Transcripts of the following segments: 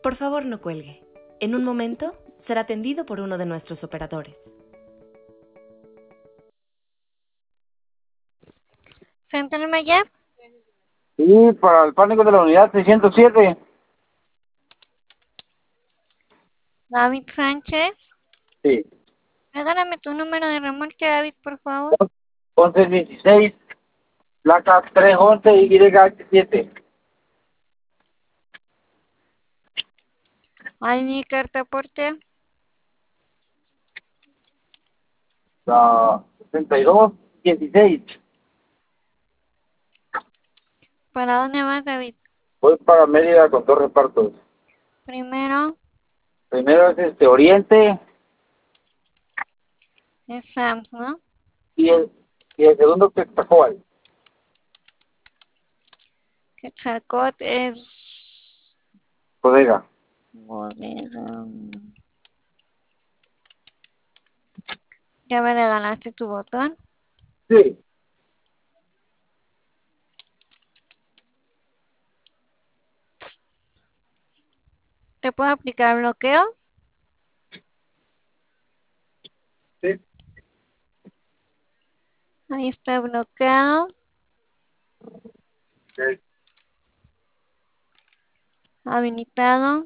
Por favor, no cuelgue. En un momento será atendido por uno de nuestros operadores. Central Maya, Sí, para el pánico de la unidad 607. David Sánchez. Sí. Regálame tu número de remolque, David, por favor. 1116, placa 311 YH7. Hay mi carta aporte. La 6216. ¿Para dónde vas, David? Voy para Mérida con dos repartos. Primero Primero es Oriente es Sams, ¿no? y el segundo Quetzalcóatl. Quetzalcóatl es Bodega. bodega. ¿Ya me regalaste tu botón? Sí. ¿Te puedo aplicar bloqueo? Sí. Ahí está bloqueado. Sí. Habilitado.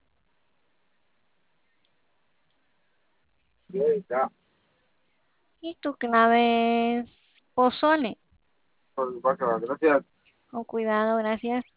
Ya. Y tu clave es pozole. Por supuesto, gracias. Con cuidado, gracias.